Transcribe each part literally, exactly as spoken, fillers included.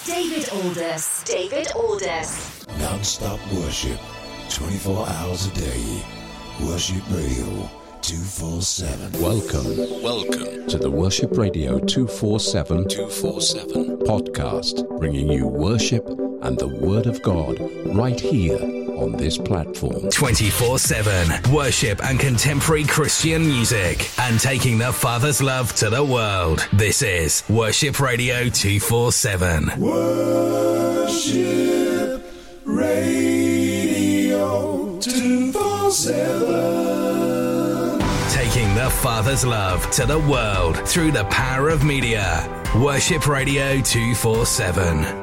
David Aldous. David Aldous. Non-stop worship, twenty-four hours a day. Worship Radio two forty-seven. Welcome, welcome to the Worship Radio two forty-seven two forty-seven podcast, bringing you worship and the Word of God right here on this platform. twenty-four seven worship and contemporary Christian music, and taking the Father's love to the world. This is Worship Radio two forty-seven. Worship Radio two forty-seven. Taking the Father's love to the world through the power of media. Worship Radio two forty-seven.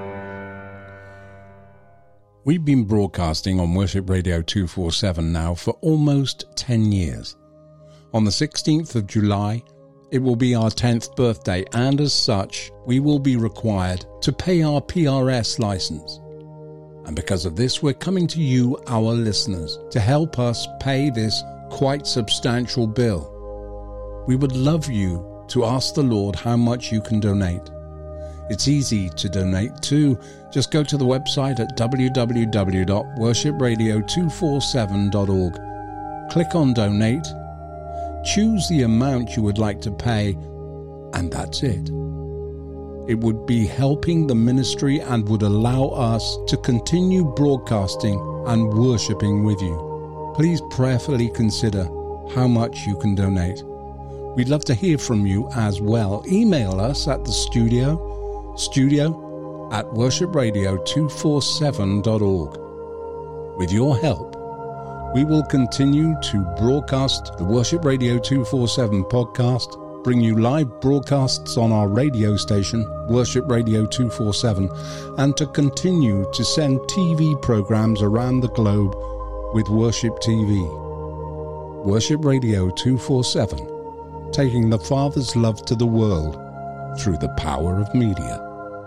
We've been broadcasting on Worship Radio two forty-seven now for almost ten years. On the sixteenth of July, it will be our tenth birthday, and as such, we will be required to pay our P R S license. And because of this, we're coming to you, our listeners, to help us pay this quite substantial bill. We would love you to ask the Lord how much you can donate. It's easy to donate too. Just go to the website at w w w dot worship radio two forty-seven dot org. Click on Donate, choose the amount you would like to pay, and that's it. It would be helping the ministry and would allow us to continue broadcasting and worshipping with you. Please prayerfully consider how much you can donate. We'd love to hear from you as well. Email us at the studio, studio at worship radio two forty-seven dot org. With your help, we will continue to broadcast the Worship Radio two forty-seven podcast, bring you live broadcasts on our radio station, Worship Radio two forty-seven, and to continue to send T V programs around the globe with Worship T V. Worship Radio two forty-seven, taking the Father's love to the world through the power of media.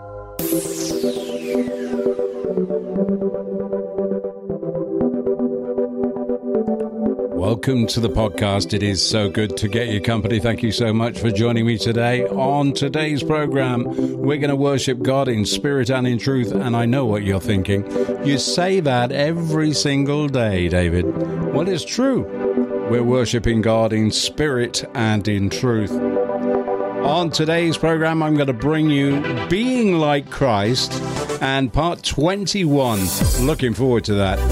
Welcome to the podcast. It is so good to get your company. Thank you so much for joining me today. On today's program, we're going to worship God in spirit and in truth. And I know what you're thinking. You say that every single day, David. Well, it's true. We're worshiping God in spirit and in truth. On today's program, I'm going to bring you Being Like Christ and part twenty-one. Looking forward to that.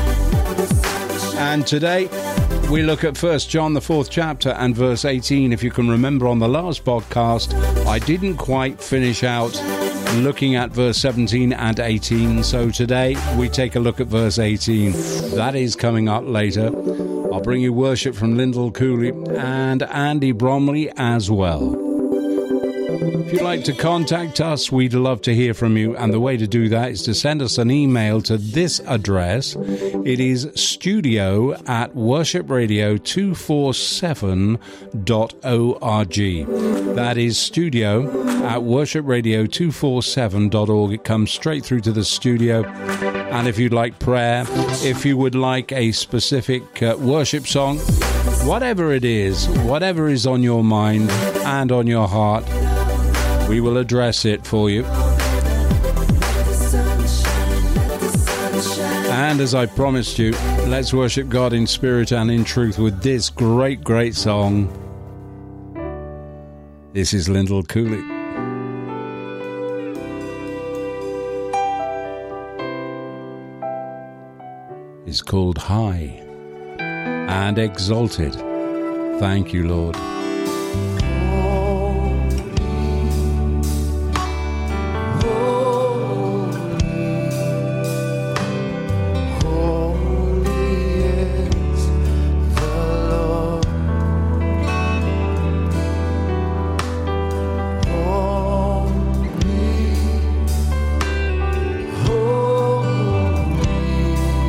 And today, we look at First John, the fourth chapter, and verse eighteen. If you can remember on the last podcast, I didn't quite finish out looking at verse seventeen and eighteen. So today, we take a look at verse eighteen. That is coming up later. I'll bring you worship from Lyndall Cooley and Andy Bromley as well. If you'd like to contact us, we'd love to hear from you. And the way to do that is to send us an email to this address. It is studio at worship radio two forty-seven dot org. That is studio at worship radio two forty-seven dot org. It comes straight through to the studio. And if you'd like prayer, if you would like a specific uh, worship song, whatever it is, whatever is on your mind and on your heart, we will address it for you. And as I promised you, let's worship God in spirit and in truth with this great, great song. This is Lyndall Cooley. It's called High and Exalted. Thank you, Lord.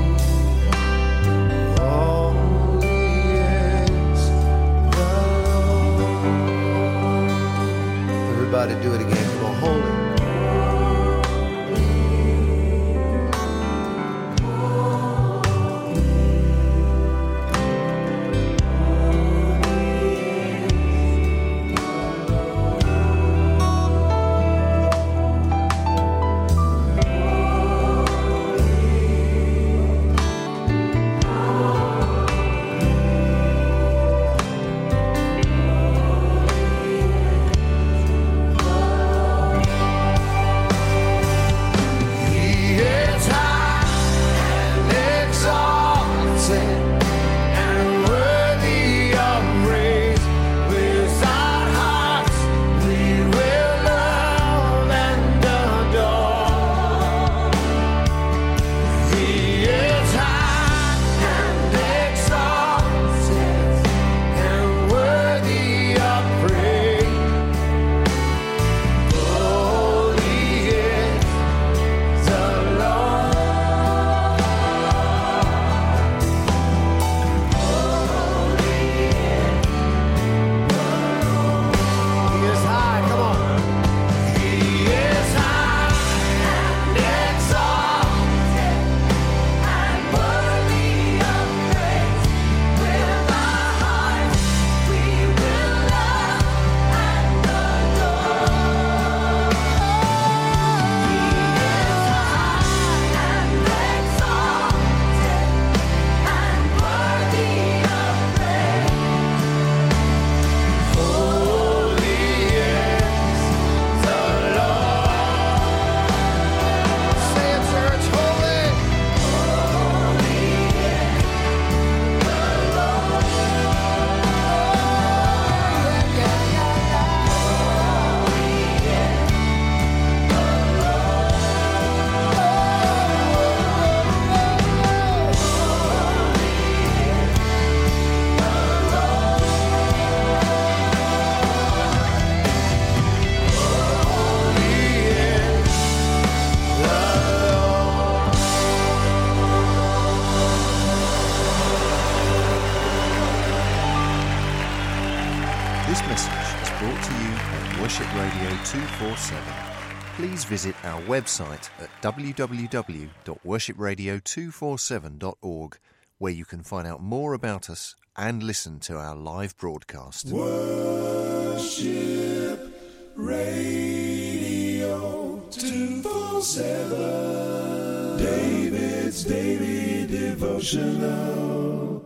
Holy is the Lord. two forty-seven. Please visit our website at w w w dot worship radio two forty-seven dot org, where you can find out more about us and listen to our live broadcast. Worship Radio two forty-seven, David's Daily Devotional.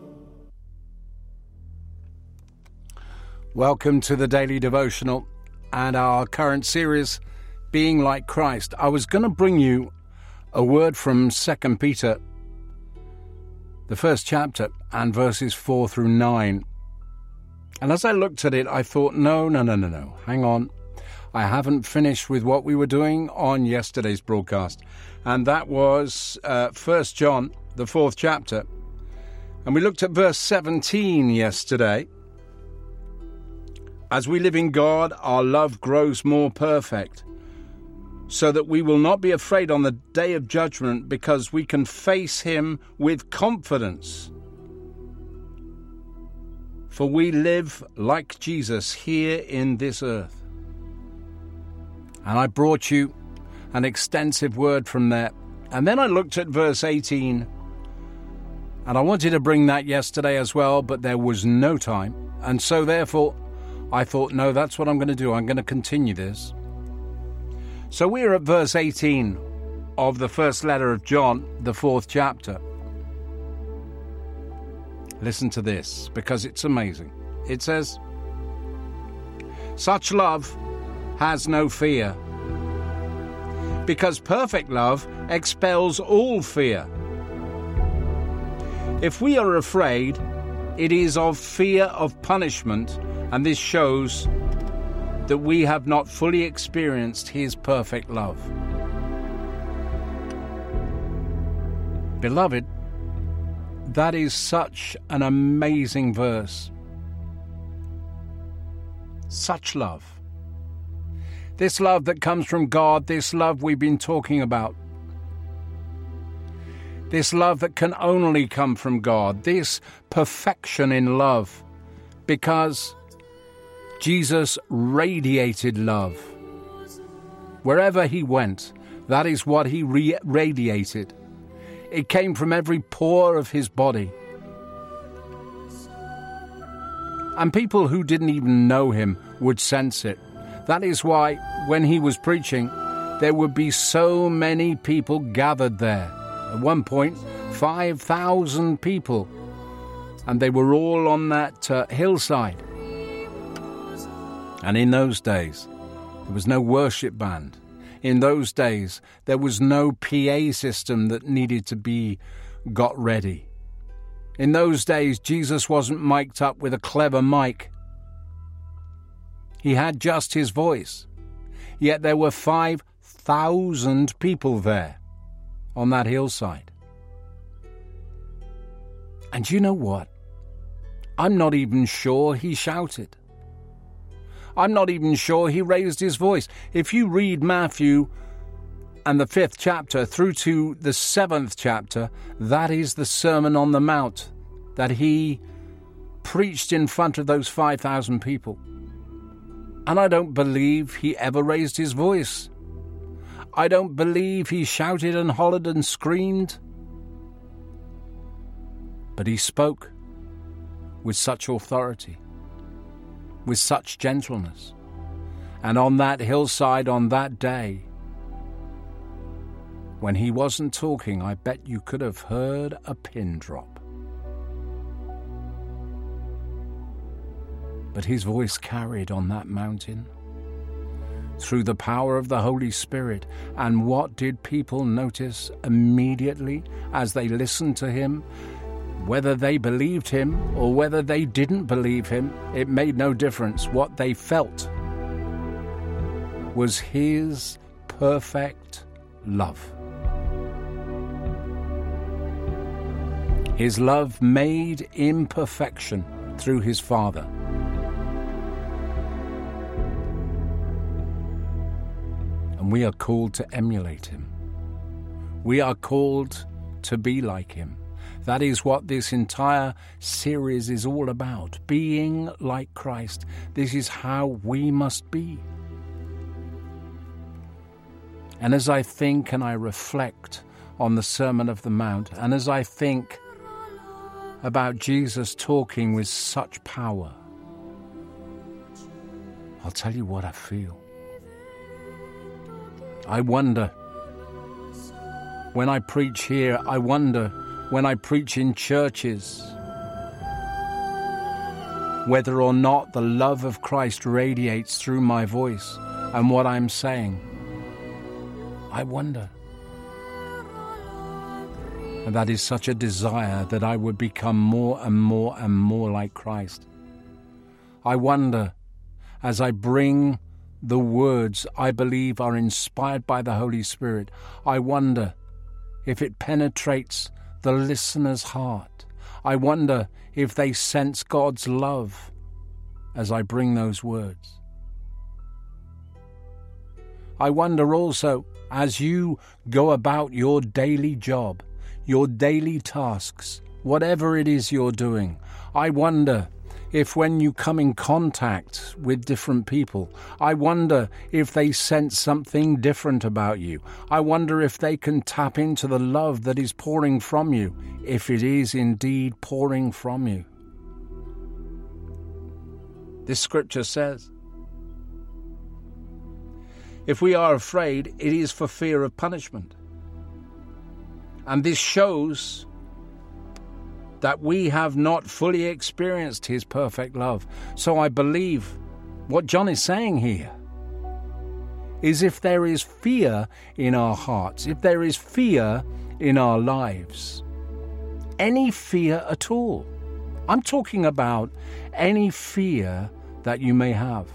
Welcome to the Daily Devotional and our current series, Being Like Christ. I was going to bring you a word from Second Peter, the first chapter, and verses four through nine. And as I looked at it, I thought, no, no, no, no, no, hang on. I haven't finished with what we were doing on yesterday's broadcast. And that was uh, First John, the fourth chapter. And we looked at verse seventeen yesterday. As we live in God, our love grows more perfect, so that we will not be afraid on the day of judgment, because we can face him with confidence. For we live like Jesus here in this earth. And I brought you an extensive word from there. And then I looked at verse eighteen, and I wanted to bring that yesterday as well, but there was no time. And so therefore, I thought, no, that's what I'm going to do. I'm going to continue this. So we're at verse eighteen of the first letter of John, the fourth chapter. Listen to this, because it's amazing. It says, "Such love has no fear, because perfect love expels all fear. If we are afraid, it is of fear of punishment, and this shows that we have not fully experienced his perfect love." Beloved, that is such an amazing verse. Such love. This love that comes from God, this love we've been talking about. This love that can only come from God, this perfection in love, because Jesus radiated love. Wherever he went, that is what he re- radiated. It came from every pore of his body. And people who didn't even know him would sense it. That is why, when he was preaching, there would be so many people gathered there. At one point, five thousand people. And they were all on that uh, hillside. And in those days, there was no worship band. In those days, there was no P A system that needed to be got ready. In those days, Jesus wasn't mic'd up with a clever mic. He had just his voice. Yet there were five thousand people there on that hillside. And you know what? I'm not even sure he shouted. I'm not even sure he raised his voice. If you read Matthew and the fifth chapter through to the seventh chapter, that is the Sermon on the Mount that he preached in front of those five thousand people. And I don't believe he ever raised his voice. I don't believe he shouted and hollered and screamed. But he spoke with such authority, with such gentleness. And on that hillside on that day, when he wasn't talking, I bet you could have heard a pin drop. But his voice carried on that mountain through the power of the Holy Spirit. And what did people notice immediately as they listened to him? Whether they believed him or whether they didn't believe him, it made no difference. What they felt was his perfect love. His love made imperfection through his Father. And we are called to emulate him. We are called to be like him. That is what this entire series is all about. Being like Christ. This is how we must be. And as I think and I reflect on the Sermon of the Mount, and as I think about Jesus talking with such power, I'll tell you what I feel. I wonder when I preach here, I wonder when I preach in churches, whether or not the love of Christ radiates through my voice and what I'm saying. I wonder. And that is such a desire that I would become more and more and more like Christ. I wonder, as I bring the words I believe are inspired by the Holy Spirit, I wonder if it penetrates the listener's heart. I wonder if they sense God's love as I bring those words. I wonder also, as you go about your daily job, your daily tasks, whatever it is you're doing, I wonder if when you come in contact with different people, I wonder if they sense something different about you. I wonder if they can tap into the love that is pouring from you, if it is indeed pouring from you. This scripture says, if we are afraid, it is for fear of punishment. And this shows that we have not fully experienced his perfect love. So I believe what John is saying here is if there is fear in our hearts, if there is fear in our lives, any fear at all, I'm talking about any fear that you may have.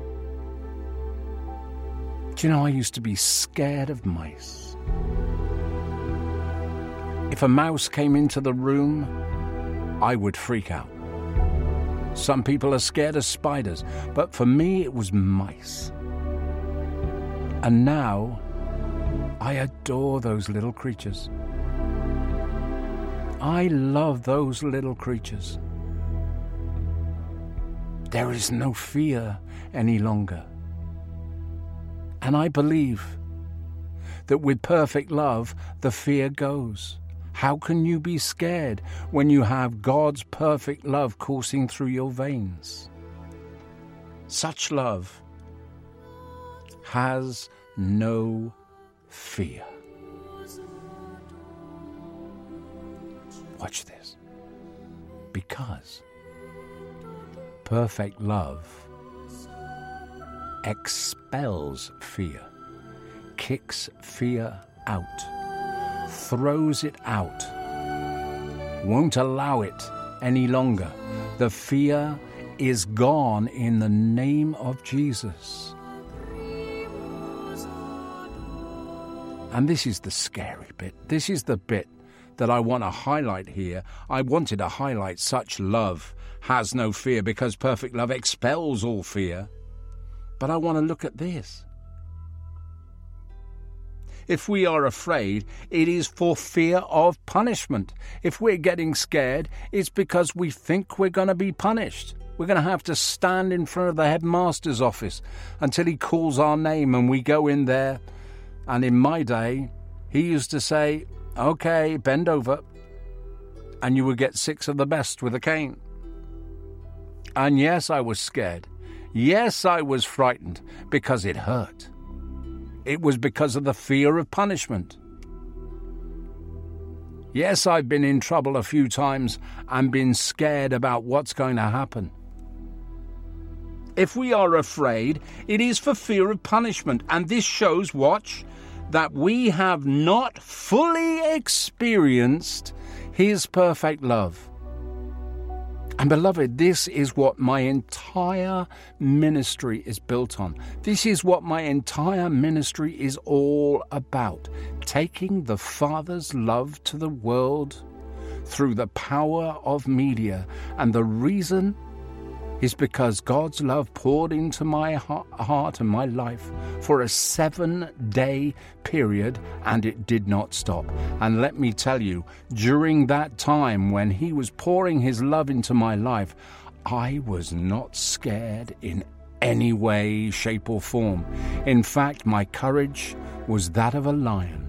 Do you know, I used to be scared of mice. If a mouse came into the room, I would freak out. Some people are scared of spiders, but for me it was mice. And now I adore those little creatures. I love those little creatures. There is no fear any longer. And I believe that with perfect love, the fear goes. How can you be scared when you have God's perfect love coursing through your veins? Such love has no fear. Watch this. Because perfect love expels fear, kicks fear out, throws it out, won't allow it any longer. The fear is gone in the name of Jesus. And this is the scary bit. This is the bit that I want to highlight here. I wanted to highlight such love has no fear because perfect love expels all fear. But I want to look at this. If we are afraid, it is for fear of punishment. If we're getting scared, it's because we think we're going to be punished. We're going to have to stand in front of the headmaster's office until he calls our name and we go in there. And in my day, he used to say, okay, bend over, and you would get six of the best with a cane. And yes, I was scared. Yes, I was frightened because it hurt. It was because of the fear of punishment. Yes, I've been in trouble a few times and been scared about what's going to happen. If we are afraid, it is for fear of punishment. And this shows, watch, that we have not fully experienced his perfect love. And beloved, this is what my entire ministry is built on. This is what my entire ministry is all about. Taking the Father's love to the world through the power of media. And the reason is because God's love poured into my heart and my life for a seven-day period, and it did not stop. And let me tell you, during that time when he was pouring his love into my life, I was not scared in any way, shape or form. In fact, my courage was that of a lion,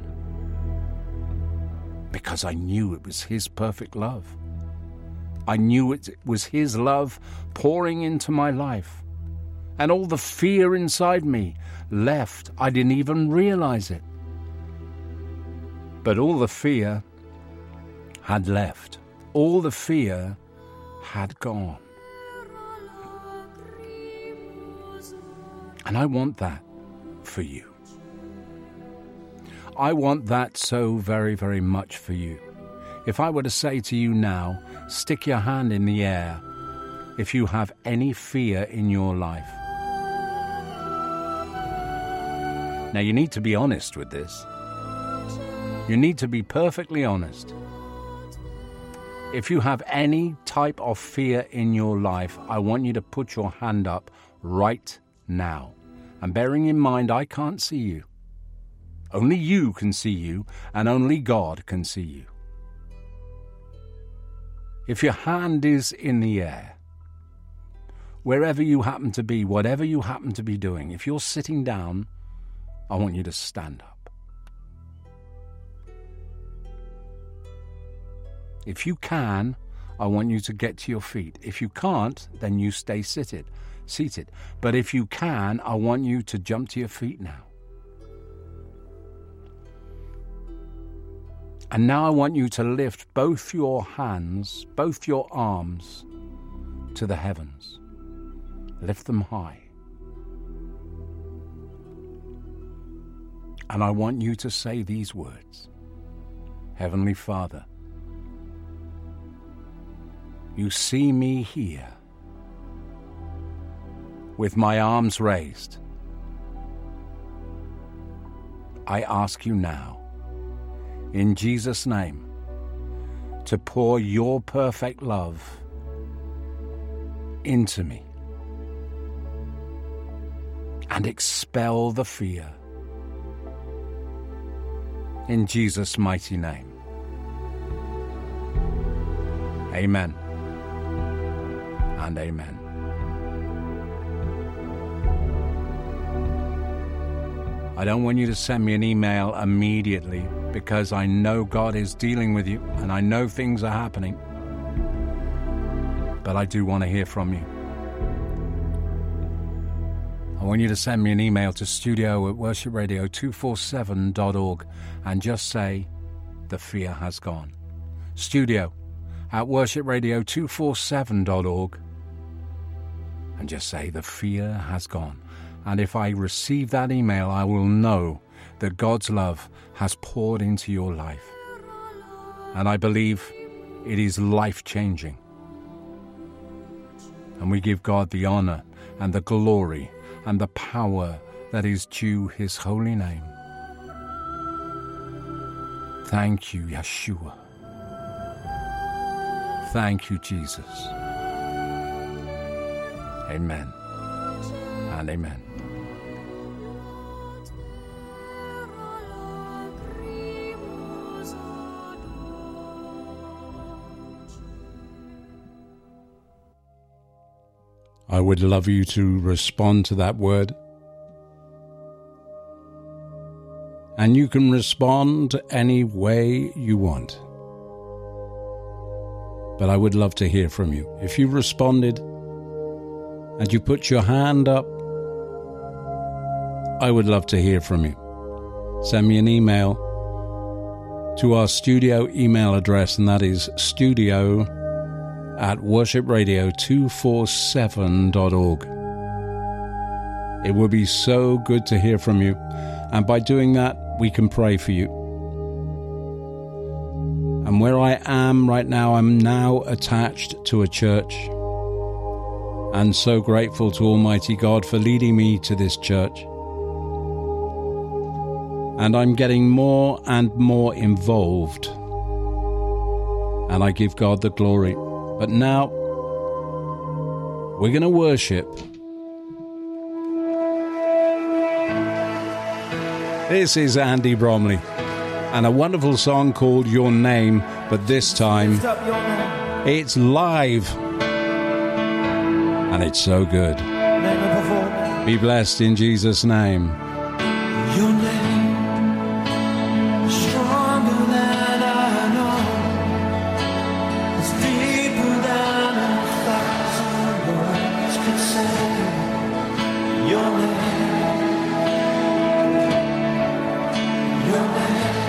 because I knew it was his perfect love. I knew it was his love pouring into my life. And all the fear inside me left. I didn't even realize it. But all the fear had left. All the fear had gone. And I want that for you. I want that so very, very much for you. If I were to say to you now, stick your hand in the air if you have any fear in your life. Now, you need to be honest with this. You need to be perfectly honest. If you have any type of fear in your life, I want you to put your hand up right now. And bearing in mind, I can't see you. Only you can see you, and only God can see you. If your hand is in the air, wherever you happen to be, whatever you happen to be doing, if you're sitting down, I want you to stand up. If you can, I want you to get to your feet. If you can't, then you stay seated. Seated. But if you can, I want you to jump to your feet now. And now I want you to lift both your hands, both your arms to the heavens. Lift them high. And I want you to say these words. Heavenly Father, you see me here with my arms raised. I ask you now, in Jesus' name, to pour your perfect love into me and expel the fear. In Jesus' mighty name. Amen. And amen. I don't want you to send me an email immediately, because I know God is dealing with you and I know things are happening. But I do want to hear from you. I want you to send me an email to studio at worship radio two forty-seven dot org and just say, the fear has gone. Studio at worship radio two forty-seven dot org and just say, the fear has gone. And if I receive that email, I will know that God's love has poured into your life. And I believe it is life-changing. And we give God the honor and the glory and the power that is due his holy name. Thank you, Yeshua. Thank you, Jesus. Amen and amen. I would love you to respond to that word. And you can respond any way you want. But I would love to hear from you. If you responded and you put your hand up, I would love to hear from you. Send me an email to our studio email address, and that is studio at worship radio two forty-seven dot org. It would be so good to hear from you, and by doing that, we can pray for you. And where I am right now, I'm now attached to a church, and so grateful to Almighty God for leading me to this church. And I'm getting more and more involved, and I give God the glory. But now, we're going to worship. This is Andy Bromley, and a wonderful song called Your Name, but this time, it's live, and it's so good. Name above all Be blessed in Jesus' name. Your name is stronger than I know. It's deeper than a thousand words could say. Your name, your name,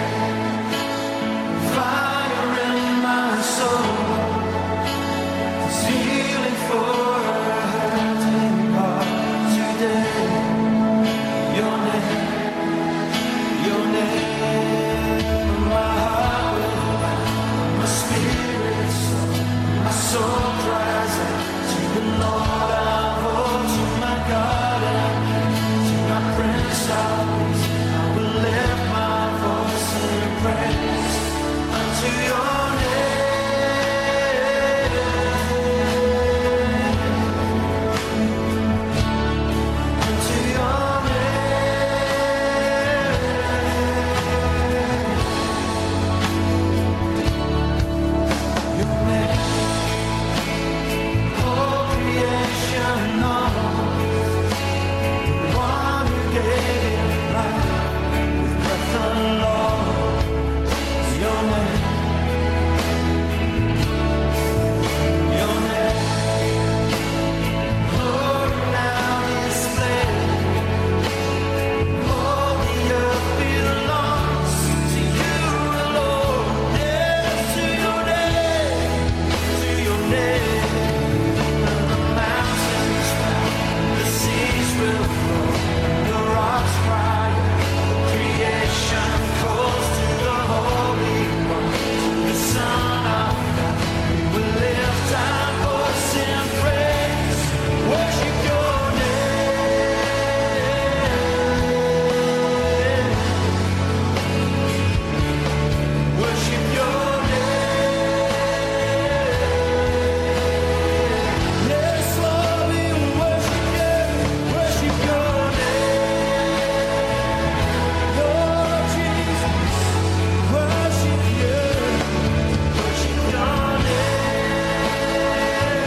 fire in my soul. It's healing for a hurting heart today. Your name, your name, my heart will bow, my spirit soul, my soul cries out to the Lord of hosts, to my God and King, to my Prince of Peace. I will lift my voice in praise unto your name, unto your Your name, all creation knows, the one who gave it life with breath alone. Your name, your name, glory now displayed. All the earth belongs to you alone. Yes, to your name, to your name. And the mountains bow, the seas will flow, the rocks cry out, creation calls to the Holy One, to the Son of God. We will lift our voice in praise, worship your name, worship your name. Yes, Lord, we worship you, worship your name. Lord Jesus, worship you, worship your name.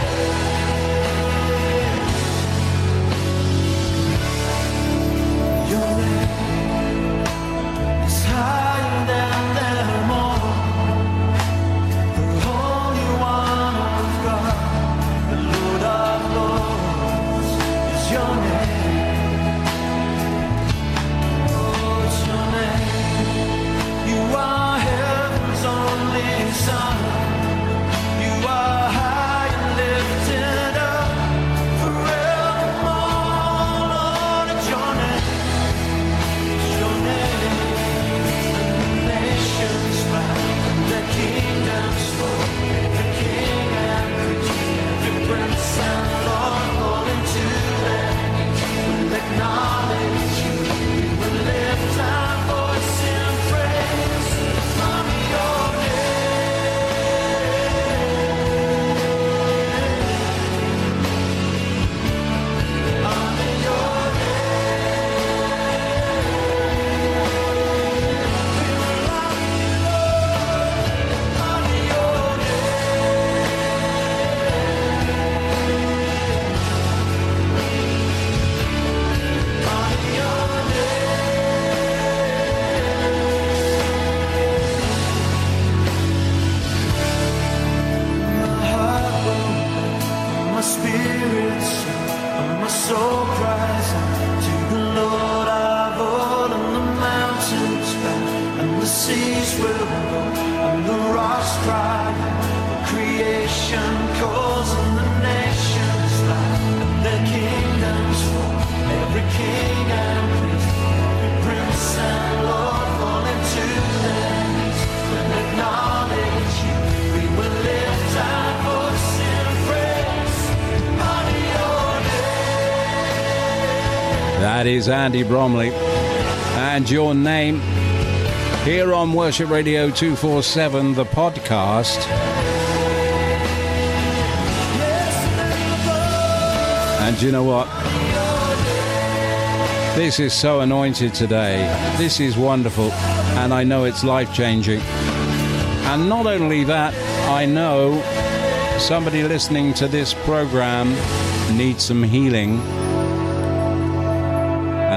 Your name is higher than them all. The Holy One of God, the Lord of Lords, is your name. Oh, it's your name. You are heaven's only Son. You are high and lifted up forevermore. Lord, it's your name. It's your name. And the nations bow, and the kingdoms fall. The King and priest, every prince and lord fall into their knees. We'll acknowledge you. We will lift our voice in praise from your name. Honor your my spirit and my soul cries out to the Lord of all, and the mountains bow, and the seas will roll, and the rocks cry out. Creation calls, and the nations bow, and their kingdoms fall. Every king and priest, every prince and lord fall into their knees. We'll acknowledge you. We will lift our voice in praise. Honor your name. That is Andy Bromley. And your name here on Worship Radio two forty-seven, the podcast. And you know what? This is so anointed today. This is wonderful. And I know it's life-changing. And not only that, I know somebody listening to this program needs some healing.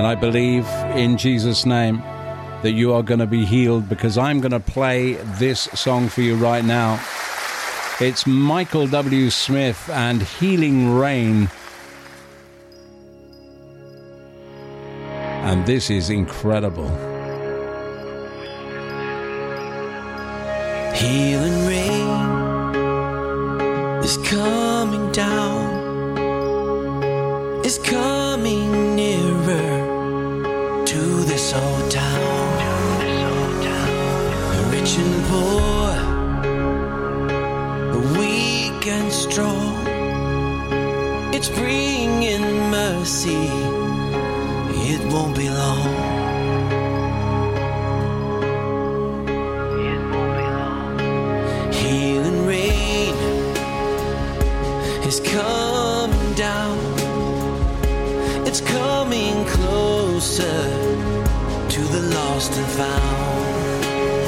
And I believe in Jesus' name that you are going to be healed, because I'm going to play this song for you right now. It's Michael W. Smith and Healing Rain. And this is incredible. Healing rain is coming down, is coming nearer to this old town, rich and poor, weak and strong. It's bringing mercy, it won't be long. It's coming down, it's coming closer to the lost and found.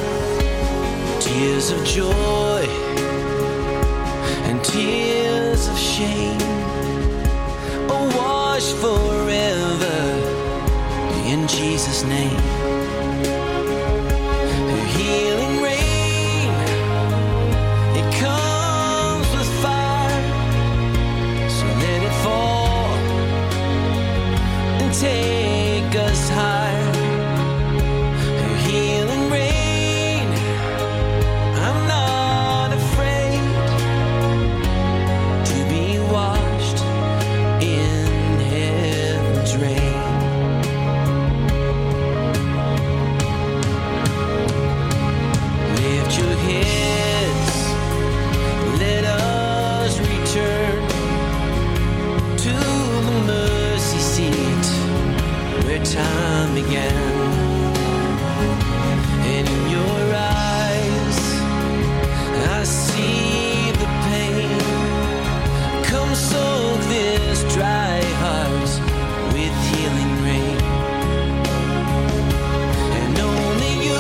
Tears of joy and tears of shame are washed forever in Jesus' name. A healing rain, it comes with fire. Let it fall and take us higher. A healing rain, I'm not afraid to be washed in heaven's rain. Lift your heads, let us return to the mercy seat where time began. And in your eyes I see the pain. Come soak this dry heart with healing rain. And only you,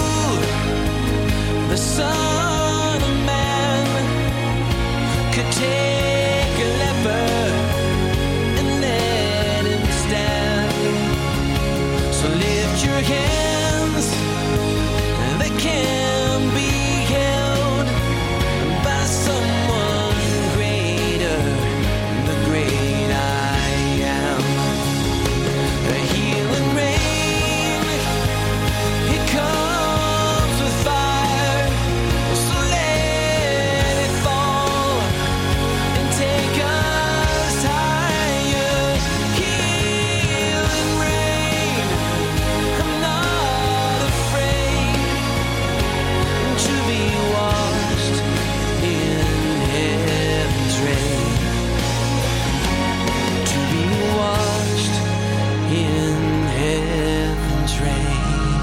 the Son of Man, could take a leper and let him stand. So lift your hands, they can be held by someone greater, the great I am. A healing rain, it comes with fire. So let it fall and take us higher. Healing rain, I'm not afraid to be washed in heaven's rain. To be washed in heaven's rain.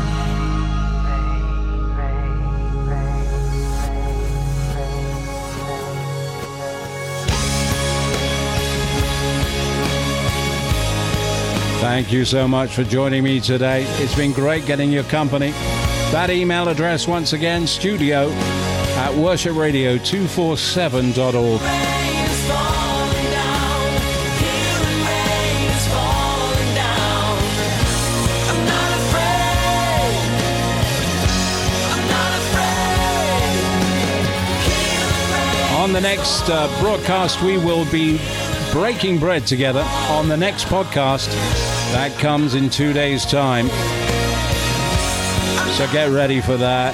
Thank you so much for joining me today. It's been great getting your company. That email address once again, studio at worship radio two forty-seven dot org. Rain is falling down, healing rain is falling down. I'm not afraid, I'm not afraid. Healing rain. On the next uh, broadcast, we will be breaking bread together on the next podcast. That comes in two days' time. So get ready for that.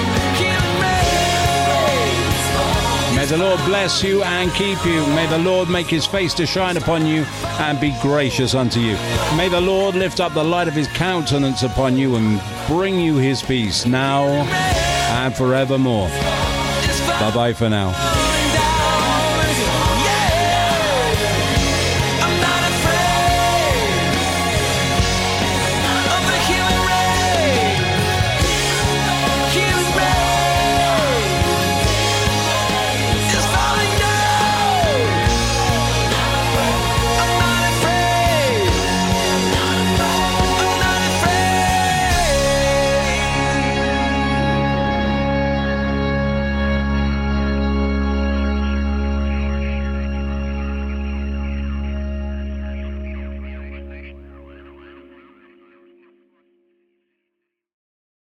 May the Lord bless you and keep you. May the Lord make his face to shine upon you and be gracious unto you. May the Lord lift up the light of his countenance upon you and bring you his peace now and forevermore. Bye-bye for now.